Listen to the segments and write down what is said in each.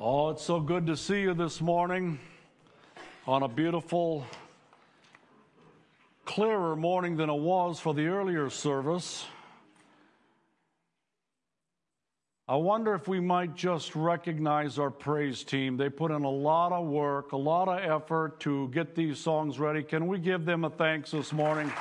Oh, it's so good to see you this morning on a beautiful, clearer morning than it was for the earlier service. I wonder if we might just recognize our praise team. They put in a lot of work, a lot of effort to get these songs ready. Can we give them a thanks this morning?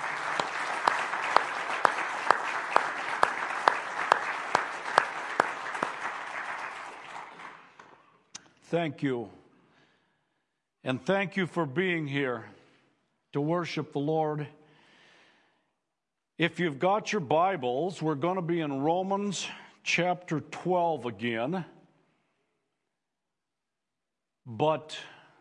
Thank you. And thank you for being here to worship the Lord. If you've got your Bibles, we're going to be in Romans chapter 12 again. But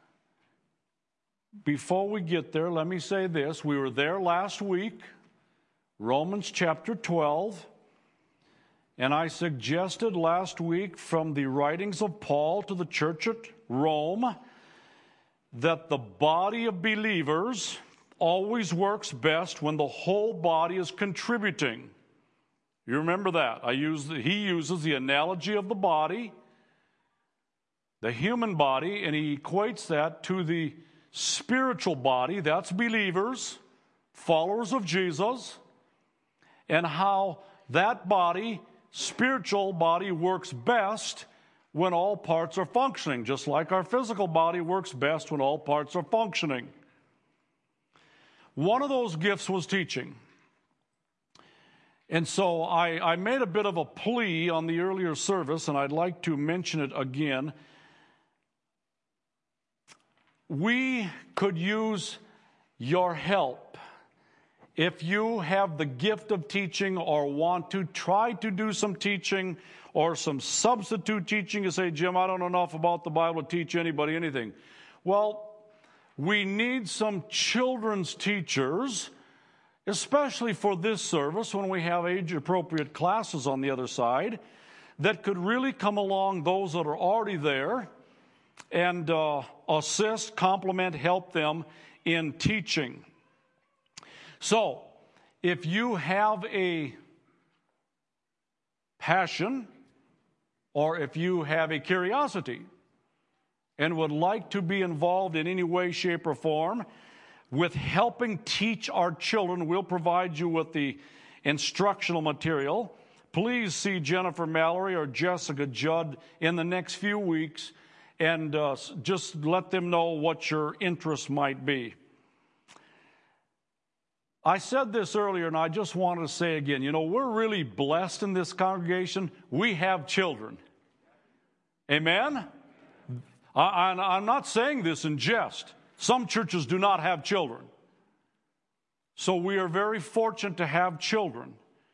before we get there, let me say this. We were there last week, Romans chapter 12. And I suggested last week from the writings of Paul to the church at Rome that the body of believers always works best when the whole body is contributing. You remember that? He uses the analogy of the body, the human body, and he equates that to the spiritual body. That's believers, followers of Jesus, and how that body, spiritual body, works best when all parts are functioning, just like our physical body works best when all parts are functioning. One of those gifts was teaching. And so I made a bit of a plea on the earlier service, and I'd like to mention it again. We could use your help. If you have the gift of teaching or want to try to do some teaching or some substitute teaching, you say, Jim, I don't know enough about the Bible to teach anybody anything. Well, we need some children's teachers, especially for this service when we have age-appropriate classes on the other side, that could really come along those that are already there and assist, complement, help them in teaching. So, if you have a passion or if you have a curiosity and would like to be involved in any way, shape, or form with helping teach our children, we'll provide you with the instructional material. Please see Jennifer Mallory or Jessica Judd in the next few weeks and just let them know what your interest might be. I said this earlier, and I just wanted to say again, we're really blessed in this congregation. We have children. Amen? I'm not saying this in jest. Some churches do not have children. So we are very fortunate to have children.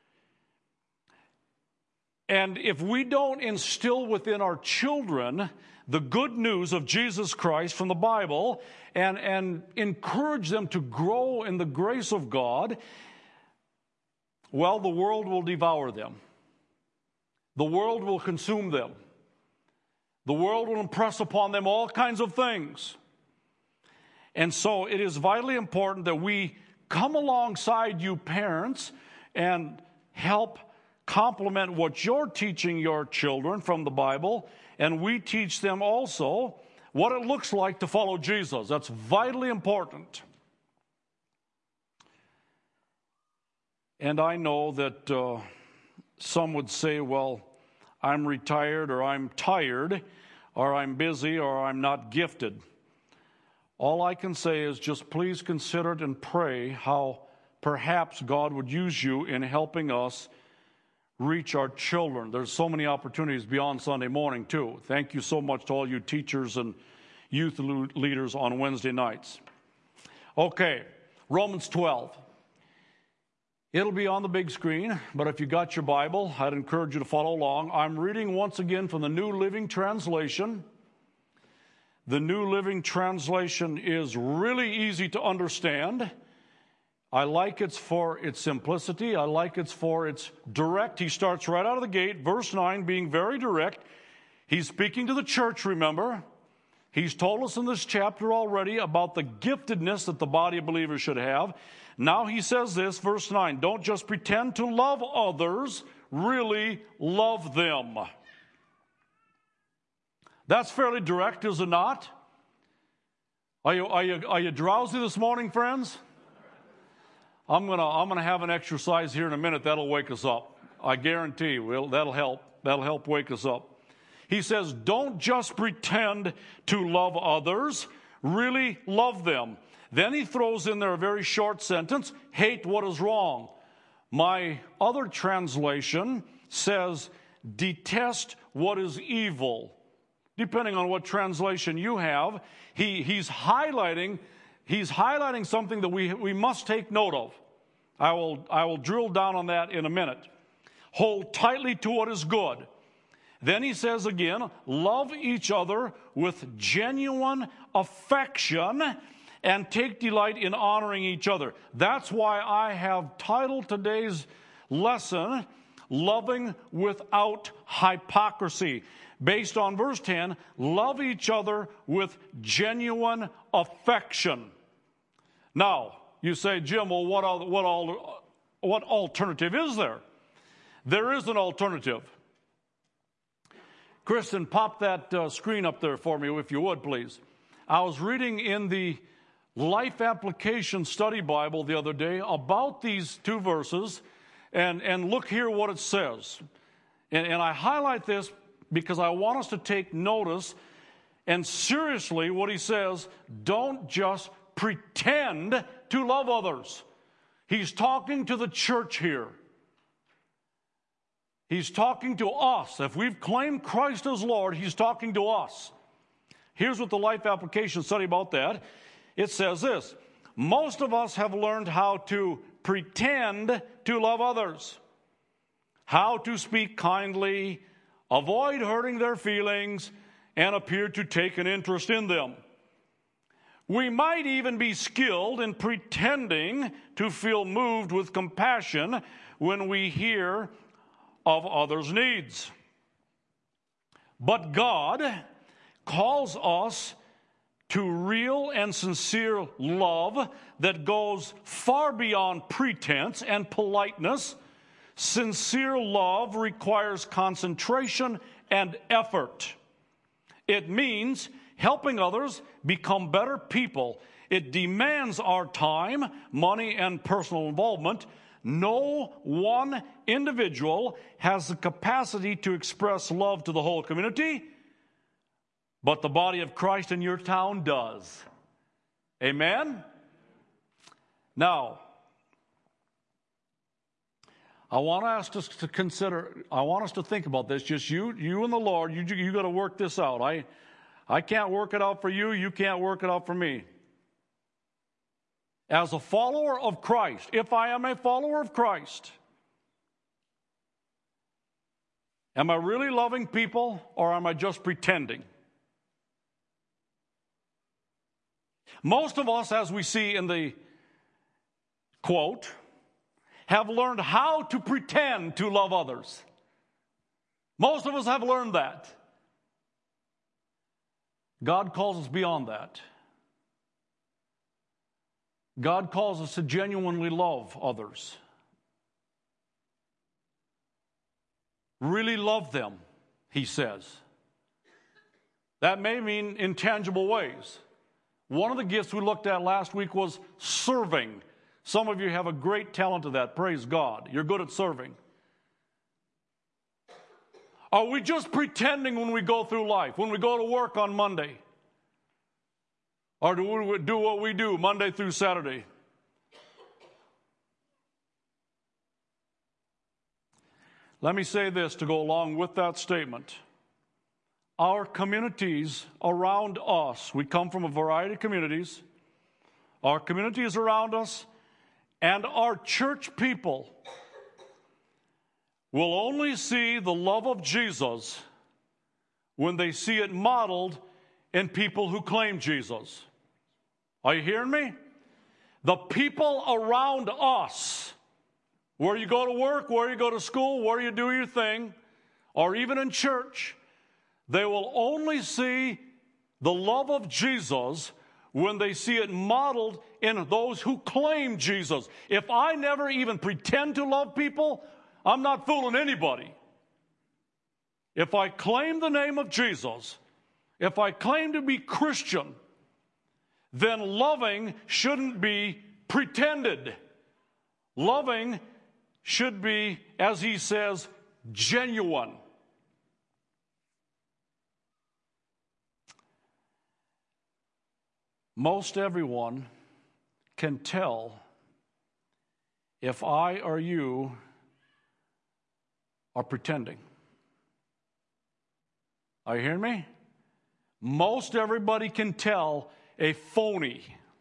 And if we don't instill within our children the good news of Jesus Christ from the Bible and encourage them to grow in the grace of God, well, the world will devour them. The world will consume them. The world will impress upon them all kinds of things. And so it is vitally important that we come alongside you parents and help complement what you're teaching your children from the Bible, and we teach them also what it looks like to follow Jesus. That's vitally important. And I know that some would say, well, I'm retired, or I'm tired, or I'm busy, or I'm not gifted. All I can say is just please consider it and pray how perhaps God would use you in helping us reach our children. There's so many opportunities beyond Sunday morning, too. Thank you so much to all you teachers and youth leaders on Wednesday nights. Okay, Romans 12. It'll be on the big screen, but if you got your Bible, I'd encourage you to follow along. I'm reading once again from the New Living Translation. The New Living Translation is really easy to understand. I like it for its simplicity. I like it for its direct. He starts right out of the gate, verse 9, being very direct. He's speaking to the church, remember. He's told us in this chapter already about the giftedness that the body of believers should have. Now he says this, verse 9, don't just pretend to love others, really love them. That's fairly direct, is it not? Are you drowsy this morning, friends? I'm gonna have an exercise here in a minute that'll wake us up. I guarantee that'll help. That'll help wake us up. He says, don't just pretend to love others, really love them. Then he throws in there a very short sentence, hate what is wrong. My other translation says, detest what is evil. Depending on what translation you have, he's highlighting something that we must take note of. I will drill down on that in a minute. Hold tightly to what is good. Then he says again, love each other with genuine affection and take delight in honoring each other. That's why I have titled today's lesson, Loving Without Hypocrisy. Based on verse 10, love each other with genuine affection. Now, you say, Jim, well, what alternative is there? There is an alternative. Kristen, pop that screen up there for me, if you would, please. I was reading in the Life Application Study Bible the other day about these two verses, and look here what it says. And I highlight this because I want us to take notice, and seriously what he says, don't just pretend to love others. He's talking to the church here. He's talking to us. If we've claimed Christ as Lord, he's talking to us. Here's what the Life Application study about that. It says this, most of us have learned how to pretend to love others, how to speak kindly, avoid hurting their feelings, and appear to take an interest in them. We might even be skilled in pretending to feel moved with compassion when we hear of others' needs. But God calls us to real and sincere love that goes far beyond pretense and politeness. Sincere love requires concentration and effort. It means helping others become better people. It demands our time, money, and personal involvement. No one individual has the capacity to express love to the whole community, but the body of Christ in your town does. Amen? Now, I want us to consider, I want us to think about this. Just you and the Lord, you got to work this out. I can't work it out for you. You can't work it out for me. As a follower of Christ, if I am a follower of Christ, am I really loving people or am I just pretending? Most of us, as we see in the quote, have learned how to pretend to love others. Most of us have learned that. God calls us beyond that. God calls us to genuinely love others. Really love them, he says. That may mean in tangible ways. One of the gifts we looked at last week was serving. Some of you have a great talent to that. Praise God. You're good at serving. Are we just pretending when we go through life, when we go to work on Monday? Or do we do what we do Monday through Saturday? Let me say this to go along with that statement. Our communities around us, we come from a variety of communities. Our communities around us and our church people will only see the love of Jesus when they see it modeled in people who claim Jesus. Are you hearing me? The people around us, where you go to work, where you go to school, where you do your thing, or even in church, they will only see the love of Jesus when they see it modeled in those who claim Jesus. If I never even pretend to love people, I'm not fooling anybody. If I claim the name of Jesus, if I claim to be Christian, then loving shouldn't be pretended. Loving should be, as he says, genuine. Most everyone can tell if I or you are pretending. Are you hearing me? Most everybody can tell a phony.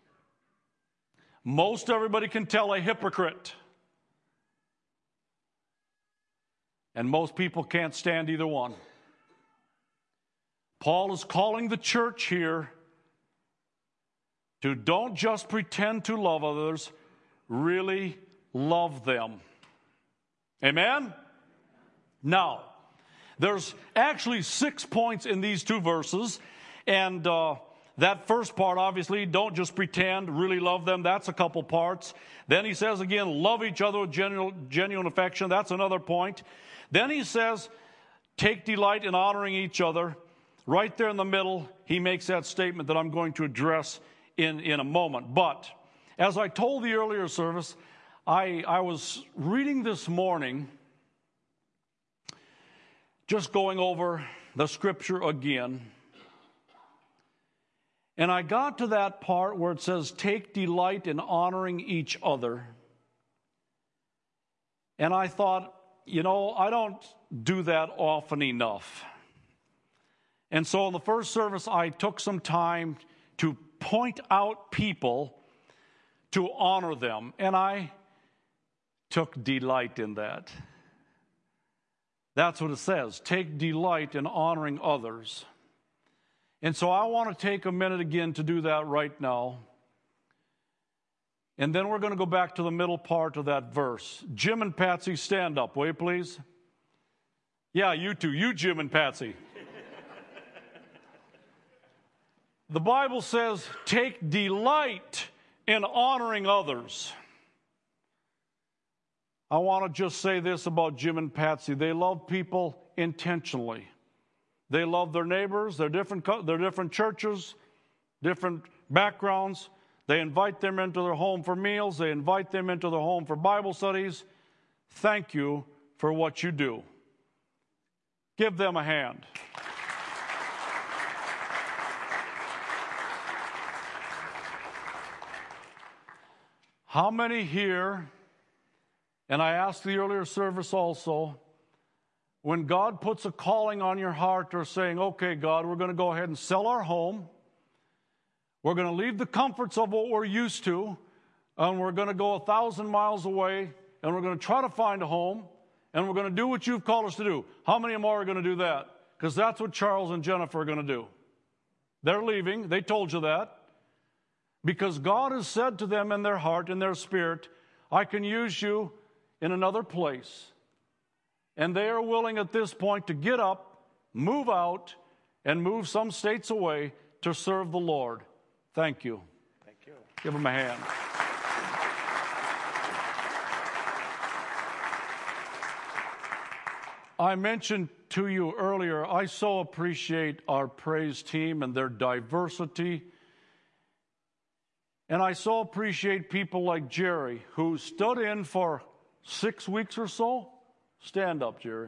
Most everybody can tell a hypocrite. And most people can't stand either one. Paul is calling the church here to don't just pretend to love others, really love them. Amen? Now, there's actually 6 points in these 2 verses, and that first part, obviously, don't just pretend, really love them. That's a couple parts. Then he says again, love each other with genuine affection. That's another point. Then he says, take delight in honoring each other. Right there in the middle, he makes that statement that I'm going to address in a moment. But as I told the earlier service, I was reading this morning, just going over the scripture again, and I got to that part where it says, take delight in honoring each other. And I thought, I don't do that often enough. And so in the first service, I took some time to point out people to honor them. And I took delight in that. That's what it says. Take delight in honoring others. And so I want to take a minute again to do that right now. And then we're going to go back to the middle part of that verse. Jim and Patsy, stand up, will you please? Yeah, you two. You, Jim and Patsy. The Bible says, take delight in honoring others. I want to just say this about Jim and Patsy. They love people intentionally. They love their neighbors, their different churches, different backgrounds. They invite them into their home for meals. They invite them into their home for Bible studies. Thank you for what you do. Give them a hand. How many here, and I asked the earlier service also, when God puts a calling on your heart or saying, okay, God, we're going to go ahead and sell our home. We're going to leave the comforts of what we're used to, and we're going to go 1,000 miles away, and we're going to try to find a home, and we're going to do what you've called us to do. How many more are going to do that? Because that's what Charles and Jennifer are going to do. They're leaving. They told you that. Because God has said to them in their heart, in their spirit, I can use you in another place. And they are willing at this point to get up, move out, and move some states away to serve the Lord. Thank you. Thank you. Give them a hand. I mentioned to you earlier, I so appreciate our praise team and their diversity. And I so appreciate people like Jerry, who stood in for 6 weeks or so. Stand up, Jerry.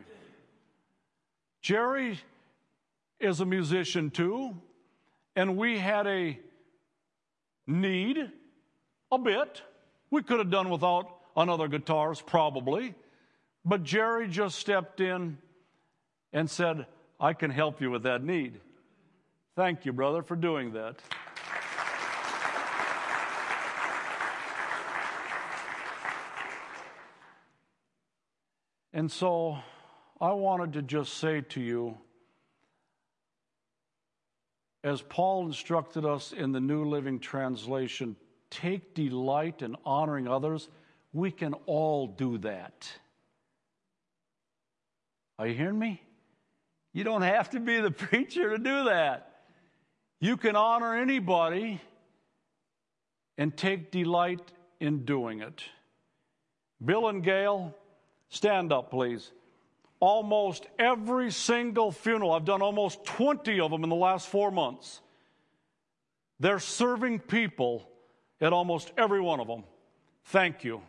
Jerry is a musician too, and we had a need, a bit. We could have done without another guitarist, probably. But Jerry just stepped in and said, I can help you with that need. Thank you, brother, for doing that. And so I wanted to just say to you, as Paul instructed us in the New Living Translation, take delight in honoring others. We can all do that. Are you hearing me? You don't have to be the preacher to do that. You can honor anybody and take delight in doing it. Bill and Gail, stand up, please. almost every single funeral. I've done almost 20 of them in the last 4 months. They're serving people at almost every one of them. Thank you.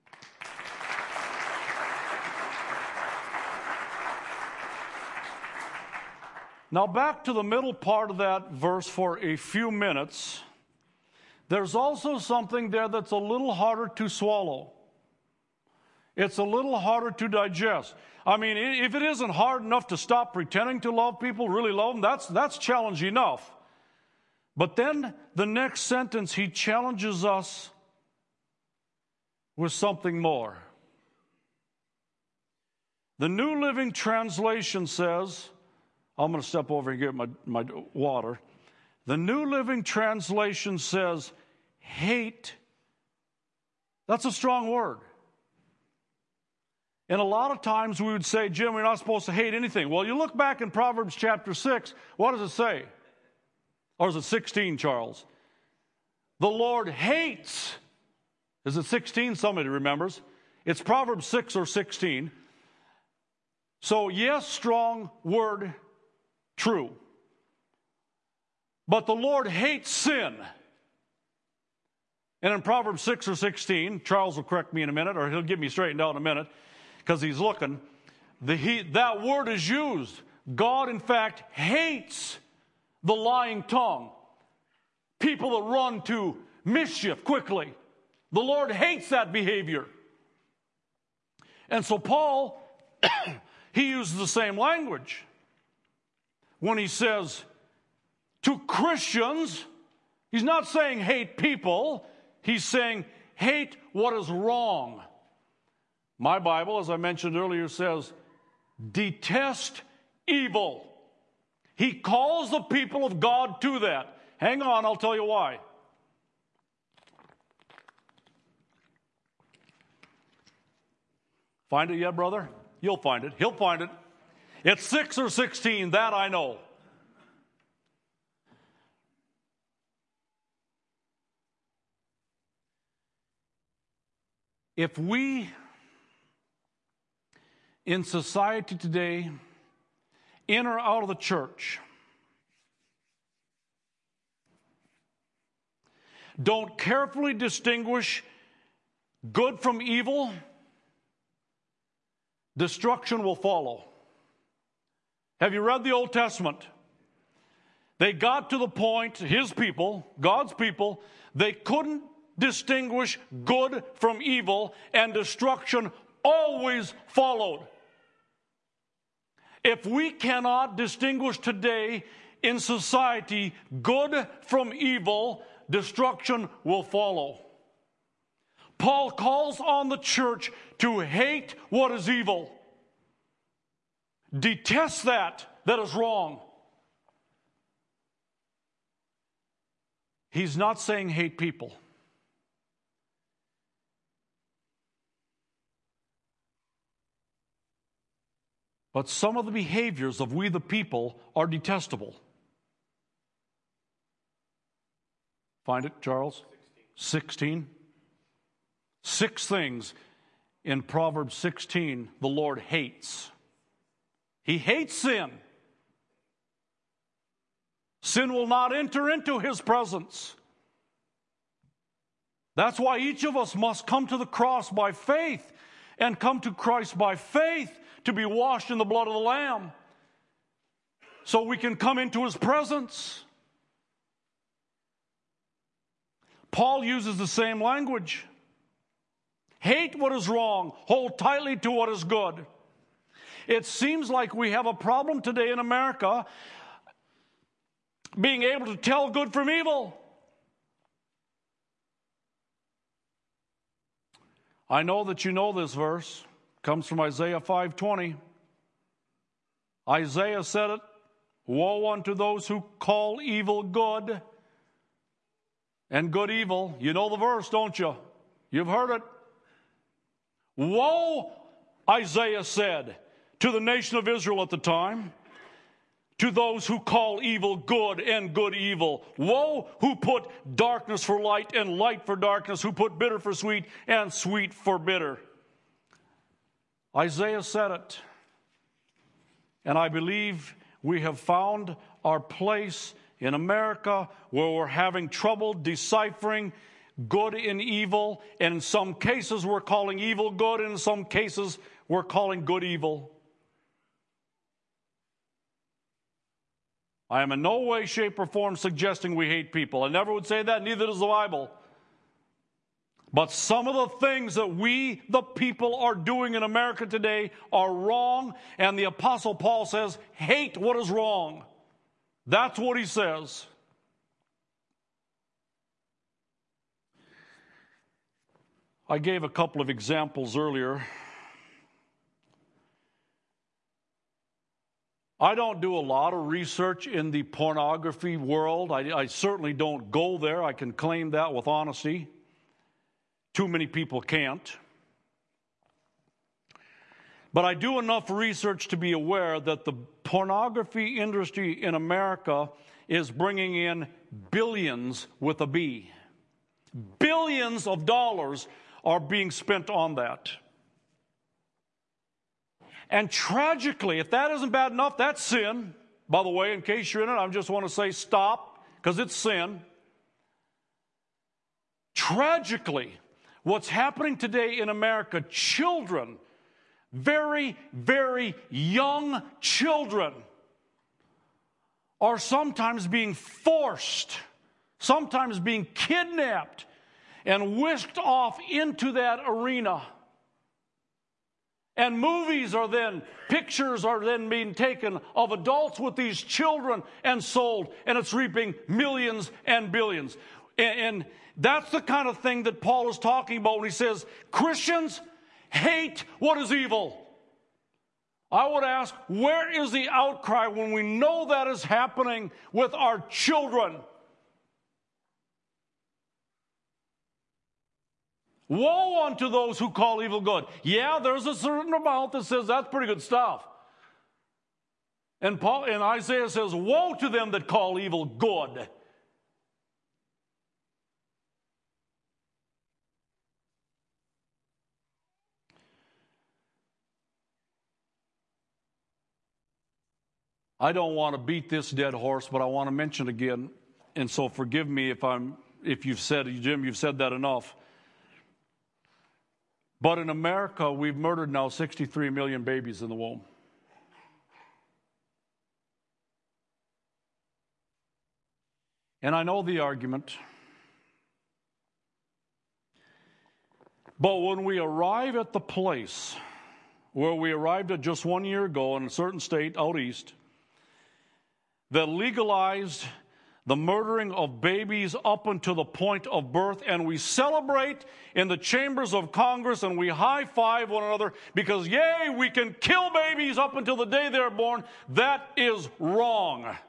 Now back to the middle part of that verse for a few minutes. There's also something there that's a little harder to swallow. It's a little harder to digest. I mean, if it isn't hard enough to stop pretending to love people, really love them, that's challenge enough. But then the next sentence, he challenges us with something more. The New Living Translation says, I'm going to step over and get my water. The New Living Translation says, hate. That's a strong word. And a lot of times we would say, Jim, we're not supposed to hate anything. Well, you look back in Proverbs chapter 6, what does it say? Or is it 16, Charles? The Lord hates. Is it 16? Somebody remembers. It's Proverbs 6 or 16. So, yes, strong word, true. But the Lord hates sin. And in Proverbs 6 or 16, Charles will correct me in a minute, or he'll get me straightened out in a minute, because he's looking. That word is used. God, in fact, hates the lying tongue. People that run to mischief quickly. The Lord hates that behavior. And so Paul, he uses the same language when he says to Christians, he's not saying hate people, he's saying hate what is wrong. My Bible, as I mentioned earlier, says detest evil. He calls the people of God to that. Hang on, I'll tell you why. Find it yet, brother? You'll find it. He'll find it. It's 6 or 16, that I know. If we, in society today, in or out of the church, don't carefully distinguish good from evil, destruction will follow. Have you read the Old Testament? They got to the point, his people, God's people, they couldn't distinguish good from evil, and destruction always followed. If we cannot distinguish today in society good from evil, destruction will follow. Paul calls on the church to hate what is evil. Detest that is wrong. He's not saying hate people. But some of the behaviors of we the people are detestable. Find it, Charles? 16. 6 things in Proverbs 16 the Lord hates. He hates sin. Sin will not enter into his presence. That's why each of us must come to the cross by faith and come to Christ by faith to be washed in the blood of the Lamb so we can come into his presence. Paul uses the same language. Hate what is wrong. Hold tightly to what is good. It seems like we have a problem today in America being able to tell good from evil. I know that you know this verse. It comes from Isaiah 5:20. Isaiah said it, woe unto those who call evil good and good evil. You know the verse, don't you? You've heard it. Woe, Isaiah said to the nation of Israel at the time, to those who call evil good and good evil. Woe, who put darkness for light and light for darkness, who put bitter for sweet and sweet for bitter. Isaiah said it. And I believe we have found our place in America where we're having trouble deciphering good and evil. And in some cases, we're calling evil good. And in some cases, we're calling good evil. I am in no way, shape, or form suggesting we hate people. I never would say that, neither does the Bible. But some of the things that we, the people, are doing in America today are wrong. And the Apostle Paul says, hate what is wrong. That's what he says. I gave a couple of examples earlier. I don't do a lot of research in the pornography world. I certainly don't go there. I can claim that with honesty. Too many people can't. But I do enough research to be aware that the pornography industry in America is bringing in billions with a B. Billions of dollars are being spent on that. And tragically, if that isn't bad enough, that's sin. By the way, in case you're in it, I just want to say stop, because it's sin. Tragically, what's happening today in America, children, very, very young children, are sometimes being forced, sometimes being kidnapped, and whisked off into that arena. And pictures are then being taken of adults with these children and sold, and it's reaping millions and billions. And that's the kind of thing that Paul is talking about when he says, Christians hate what is evil. I would ask, where is the outcry when we know that is happening with our children? Woe unto those who call evil good. Yeah, there's a certain amount that says that's pretty good stuff. And Isaiah says, woe to them that call evil good. I don't want to beat this dead horse, but I want to mention again, and so forgive me if you've said, Jim, you've said that enough. But in America, we've murdered now 63 million babies in the womb. And I know the argument. But when we arrive at the place where we arrived at just 1 year ago in a certain state out east that legalized the murdering of babies up until the point of birth, and we celebrate in the chambers of Congress and we high-five one another because, yay, we can kill babies up until the day they're born, that is wrong.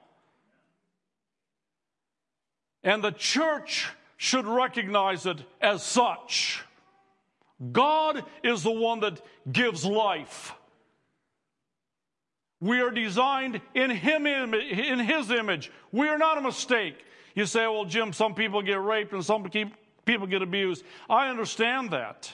And the church should recognize it as such. God is the one that gives life. We are designed in His image. We are not a mistake. You say, well, Jim, some people get raped and some people get abused. I understand that.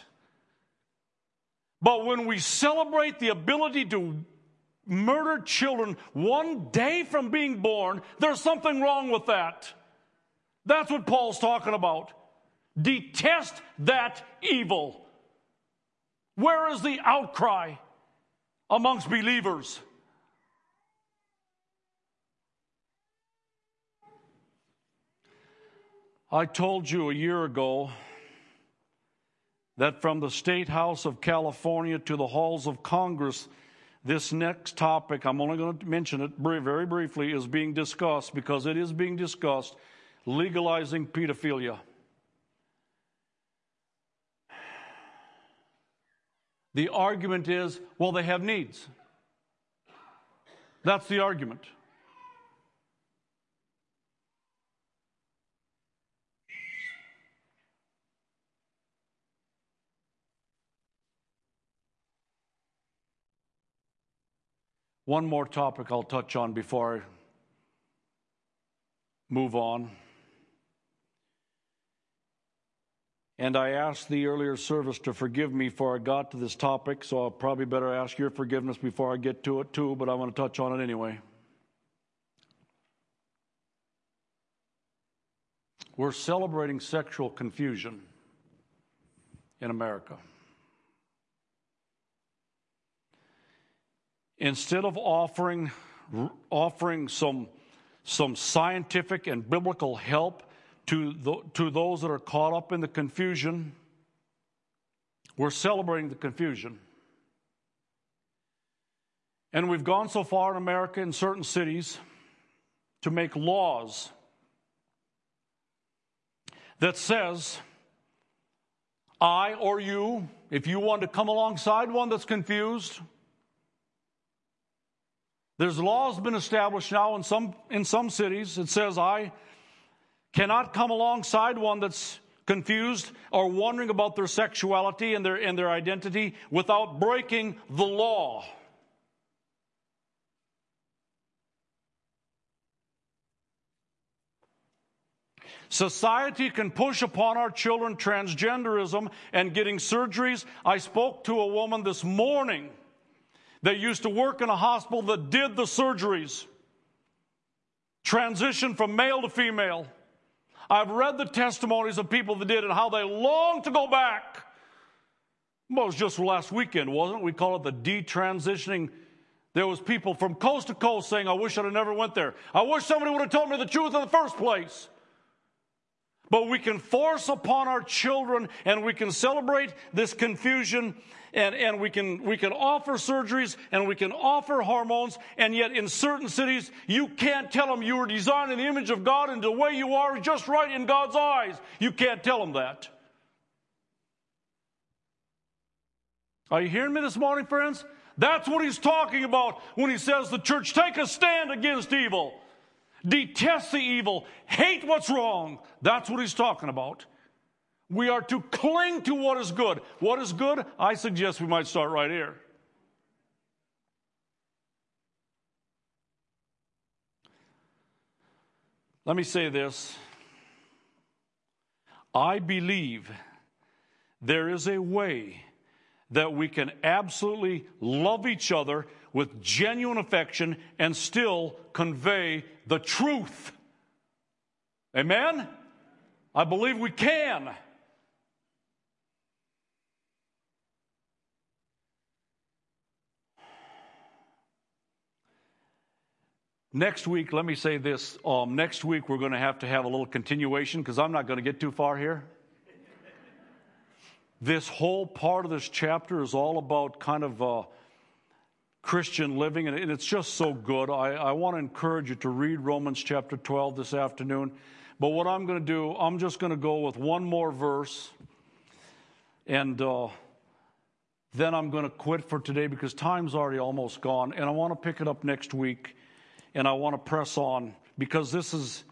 But when we celebrate the ability to murder children one day from being born, there's something wrong with that. That's what Paul's talking about. Detest that evil. Where is the outcry amongst believers? I told you a year ago that from the State House of California to the halls of Congress, this next topic, I'm only going to mention it very briefly, is being discussed because it is being discussed, legalizing pedophilia. The argument is, well, they have needs. That's the argument. One more topic I'll touch on before I move on. And I asked the earlier service to forgive me before I got to this topic, so I'll probably better ask your forgiveness before I get to it too, but I want to touch on it anyway. We're celebrating sexual confusion in America. Instead of offering some scientific and biblical help to those that are caught up in the confusion, we're celebrating the confusion. And we've gone so far in America in certain cities to make laws that says, I or you, if you want to come alongside one that's confused, there's laws been established now in some cities. It says I cannot come alongside one that's confused or wondering about their sexuality and their identity without breaking the law. Society can push upon our children transgenderism and getting surgeries. I spoke to a woman this morning that used to work in a hospital that did the surgeries. Transition from male to female. I've read the testimonies of people that did and how they long to go back. Well, it was just last weekend, wasn't it? We call it the detransitioning. There was people from coast to coast saying, I wish I'd have never went there. I wish somebody would have told me the truth in the first place. But we can force upon our children and we can celebrate this confusion and we can offer surgeries and we can offer hormones, and yet in certain cities you can't tell them you were designed in the image of God and the way you are is just right in God's eyes. You can't tell them that. Are you hearing me this morning, friends? That's what he's talking about when he says the church, take a stand against evil. Detest the evil. Hate what's wrong. That's what he's talking about. We are to cling to what is good. What is good? I suggest we might start right here. Let me say this. I believe there is a way that we can absolutely love each other with genuine affection and still convey the truth. Amen? I believe we can. Next week, let me say this. Next week, we're going to have a little continuation because I'm not going to get too far here. This whole part of this chapter is all about kind of Christian living, and it's just so good. I want to encourage you to read Romans chapter 12 this afternoon. But what I'm going to do, I'm just going to go with one more verse, and then I'm going to quit for today because time's already almost gone, and I want to pick it up next week, and I want to press on because this is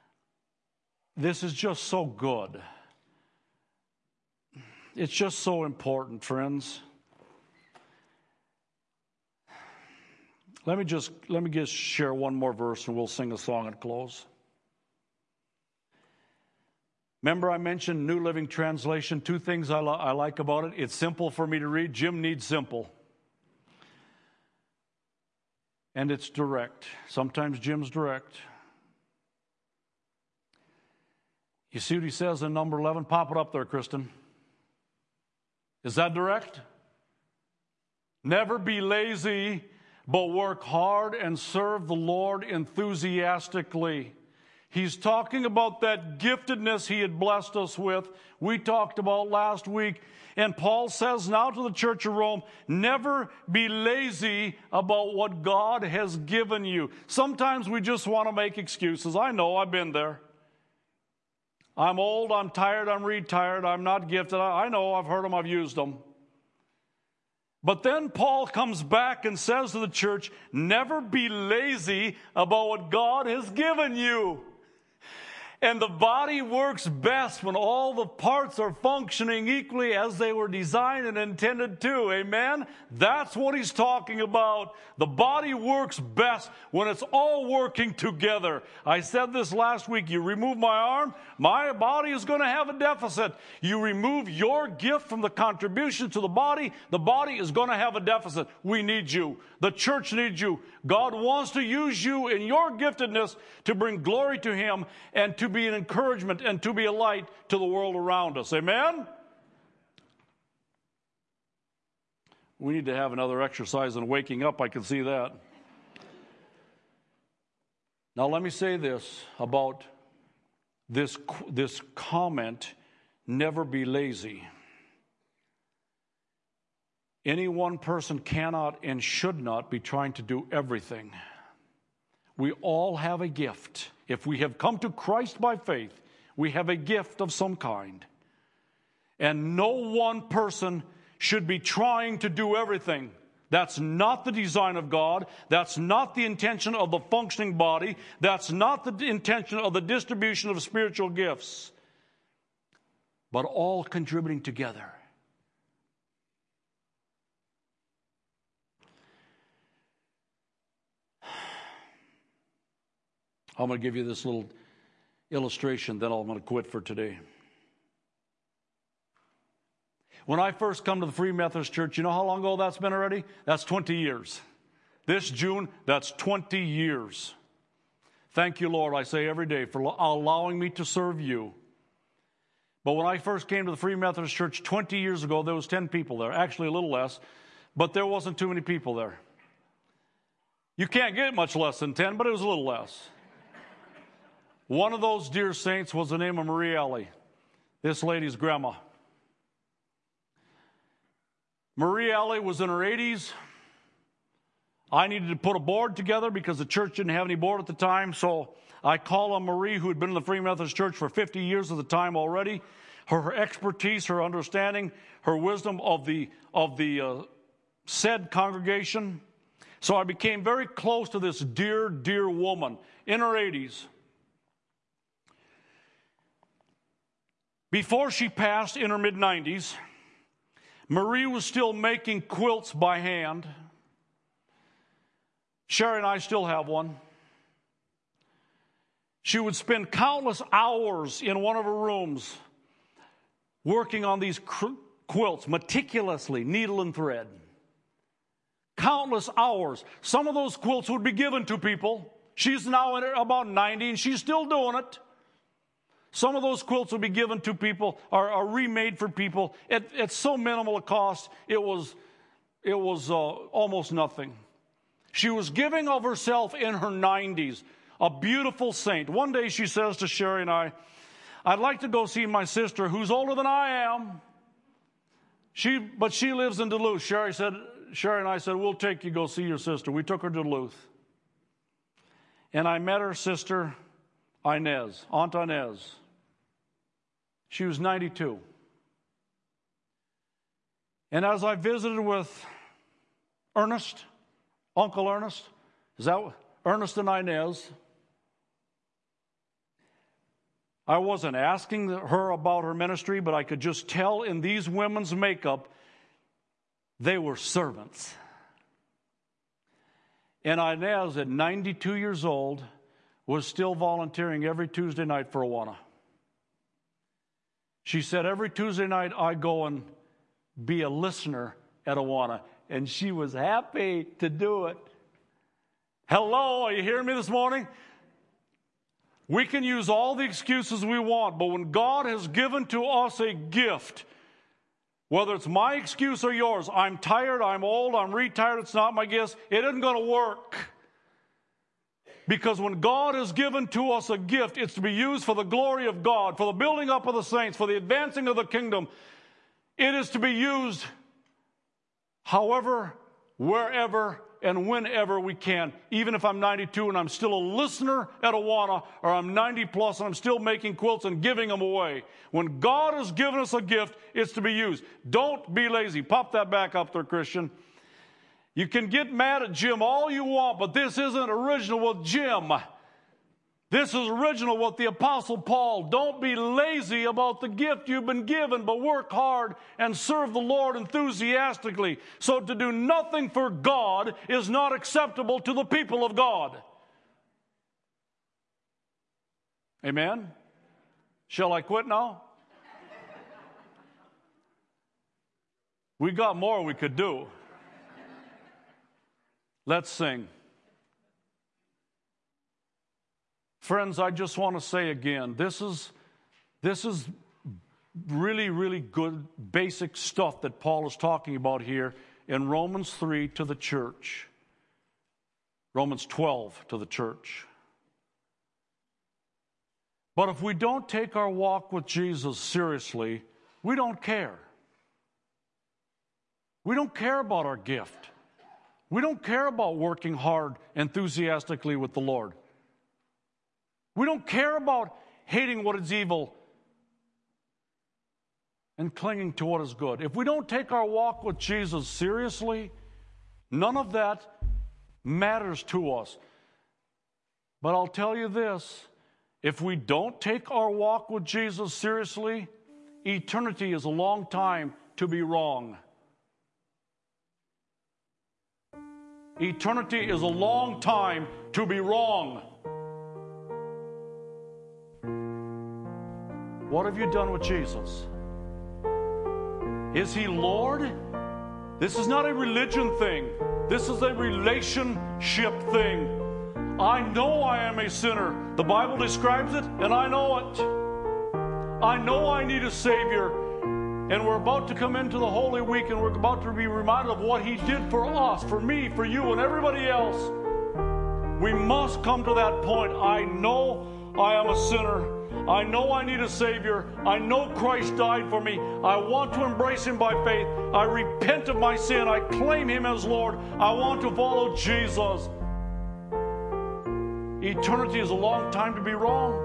just so good. It's just so important, friends. Let me just share one more verse and we'll sing a song and close. Remember I mentioned New Living Translation. Two things I like about it. It's simple for me to read. Jim needs simple. And it's direct. Sometimes Jim's direct. You see what he says in number 11? Pop it up there, Kristen. Is that direct? Never be lazy, but work hard and serve the Lord enthusiastically. He's talking about that giftedness he had blessed us with. We talked about last week. And Paul says now to the church of Rome, never be lazy about what God has given you. Sometimes we just want to make excuses. I know, I've been there. I'm old, I'm tired, I'm retired, I'm not gifted. I know, I've heard them, I've used them. But then Paul comes back and says to the church, never be lazy about what God has given you. And the body works best when all the parts are functioning equally as they were designed and intended to. Amen? That's what he's talking about. The body works best when it's all working together. I said this last week. You remove my arm, my body is going to have a deficit. You remove your gift from the contribution to the body is going to have a deficit. We need you. The church needs you. God wants to use you in your giftedness to bring glory to him and to be an encouragement and to be a light to the world around us. Amen? We need to have another exercise in waking up. I can see that. Now let me say this about this comment, never be lazy. Any one person cannot and should not be trying to do everything. We all have a gift. If we have come to Christ by faith, we have a gift of some kind. And no one person should be trying to do everything. That's not the design of God. That's not the intention of the functioning body. That's not the intention of the distribution of spiritual gifts. But all contributing together. I'm going to give you this little illustration, then I'm going to quit for today. When I first come to the Free Methodist Church, you know how long ago that's been already? That's 20 years. This June, that's 20 years. Thank you, Lord, I say every day, for allowing me to serve you. But when I first came to the Free Methodist Church 20 years ago, there was 10 people there. Actually, a little less, but there wasn't too many people there. You can't get much less than 10, but it was a little less. One of those dear saints was the name of Marie Alley, this lady's grandma. Marie Alley was in her 80s. I needed to put a board together because the church didn't have any board at the time, so I called on Marie, who had been in the Free Methodist Church for 50 years at the time already. Her expertise, her understanding, her wisdom of the said congregation. So I became very close to this dear, dear woman in her 80s. Before she passed in her mid-90s, Marie was still making quilts by hand. Sherry and I still have one. She would spend countless hours in one of her rooms working on these quilts meticulously, needle and thread. Countless hours. Some of those quilts would be given to people. She's now about 90 and she's still doing it. Some of those quilts will be given to people, are remade for people. At so minimal a cost, it was almost nothing. She was giving of herself in her 90s, a beautiful saint. One day she says to Sherry and I, I'd like to go see my sister who's older than I am. But she lives in Duluth. Sherry and I said, we'll take you go see your sister. We took her to Duluth. And I met her sister, Inez, Aunt Inez. She was 92. And as I visited with Ernest, Uncle Ernest, Ernest and Inez, I wasn't asking her about her ministry, but I could just tell in these women's makeup, they were servants. And Inez, at 92 years old, was still volunteering every Tuesday night for Awana. She said, every Tuesday night I go and be a listener at Awana. And she was happy to do it. Hello, are you hearing me this morning? We can use all the excuses we want, but when God has given to us a gift, whether it's my excuse or yours, I'm tired, I'm old, I'm retired, it's not my gift, it isn't going to work. Because when God has given to us a gift, it's to be used for the glory of God, for the building up of the saints, for the advancing of the kingdom. It is to be used however, wherever, and whenever we can. Even if I'm 92 and I'm still a listener at Awana, or I'm 90 plus and I'm still making quilts and giving them away. When God has given us a gift, it's to be used. Don't be lazy. Pop that back up there, Christian. You can get mad at Jim all you want, but this isn't original with Jim. This is original with the Apostle Paul. Don't be lazy about the gift you've been given, but work hard and serve the Lord enthusiastically. So to do nothing for God is not acceptable to the people of God. Amen? Shall I quit now? We got more we could do. Let's sing. Friends, I just want to say again, this is really, really good basic stuff that Paul is talking about here in Romans 3 to the church. Romans 12 to the church. But if we don't take our walk with Jesus seriously, we don't care. We don't care about our gift. We don't care about working hard enthusiastically with the Lord. We don't care about hating what is evil and clinging to what is good. If we don't take our walk with Jesus seriously, none of that matters to us. But I'll tell you this, if we don't take our walk with Jesus seriously, eternity is a long time to be wrong. Eternity is a long time to be wrong. What have you done with Jesus? Is He Lord? This is not a religion thing. This is a relationship thing. I know I am a sinner. The Bible describes it, and I know it. I know I need a Savior. And we're about to come into the Holy Week, and we're about to be reminded of what He did for us, for me, for you, and everybody else. We must come to that point. I know I am a sinner. I know I need a Savior. I know Christ died for me. I want to embrace Him by faith. I repent of my sin. I claim Him as Lord. I want to follow Jesus. Eternity is a long time to be wrong.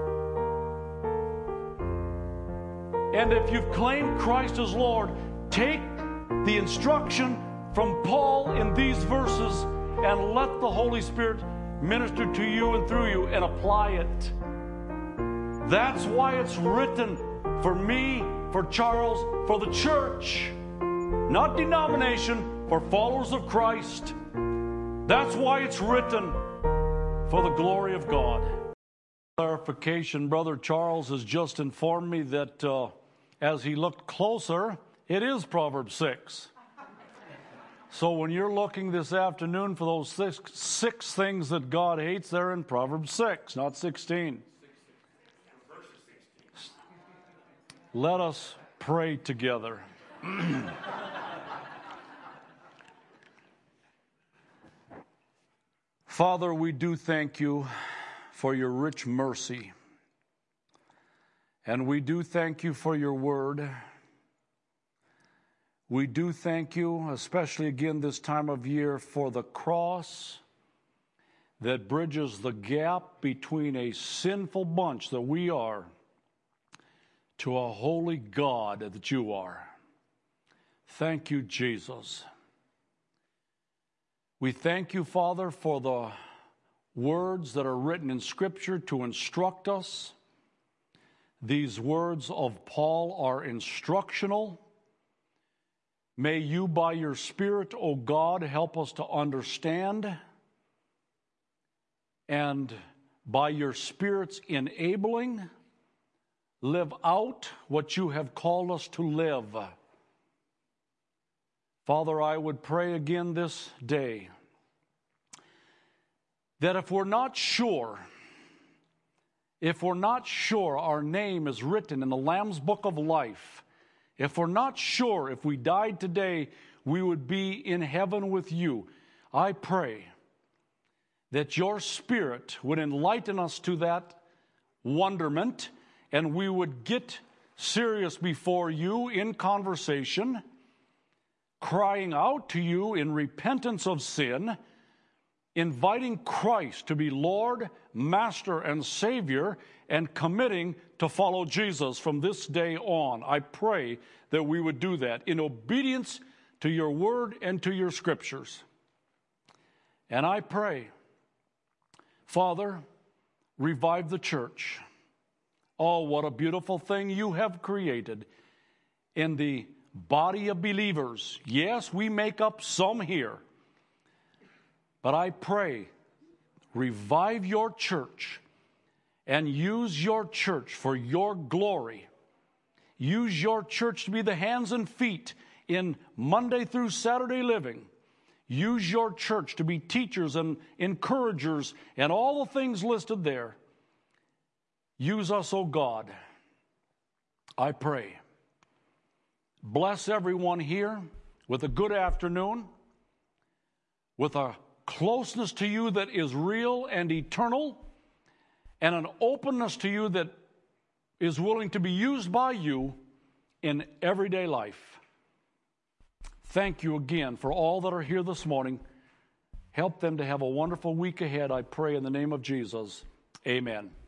And if you've claimed Christ as Lord, take the instruction from Paul in these verses and let the Holy Spirit minister to you and through you and apply it. That's why it's written for me, for Charles, for the church. Not denomination, for followers of Christ. That's why it's written for the glory of God. Clarification, Brother Charles has just informed me that as he looked closer, it is Proverbs 6. So when you're looking this afternoon for those six things that God hates, they're in Proverbs 6, not 16. Let us pray together. Father, we do thank you for your rich mercy. And we do thank you for your word. We do thank you, especially again this time of year, for the cross that bridges the gap between a sinful bunch that we are to a holy God that you are. Thank you, Jesus. We thank you, Father, for the words that are written in Scripture to instruct us. These words of Paul are instructional. May you, by your Spirit, O God, help us to understand, and by your Spirit's enabling, live out what you have called us to live. Father, I would pray again this day that if we're not sure our name is written in the Lamb's Book of Life, if we're not sure if we died today, we would be in heaven with you, I pray that your Spirit would enlighten us to that wonderment, and we would get serious before you in conversation, crying out to you in repentance of sin, inviting Christ to be Lord, Master, and Savior, and committing to follow Jesus from this day on. I pray that we would do that in obedience to your word and to your scriptures. And I pray, Father, revive the church. Oh, what a beautiful thing you have created in the body of believers. Yes, we make up some here. But I pray, revive your church and use your church for your glory. Use your church to be the hands and feet in Monday through Saturday living. Use your church to be teachers and encouragers and all the things listed there. Use us, O God, I pray. Bless everyone here with a good afternoon, with a closeness to you that is real and eternal, and an openness to you that is willing to be used by you in everyday life. Thank you again for all that are here this morning. Help them to have a wonderful week ahead, I pray in the name of Jesus. Amen.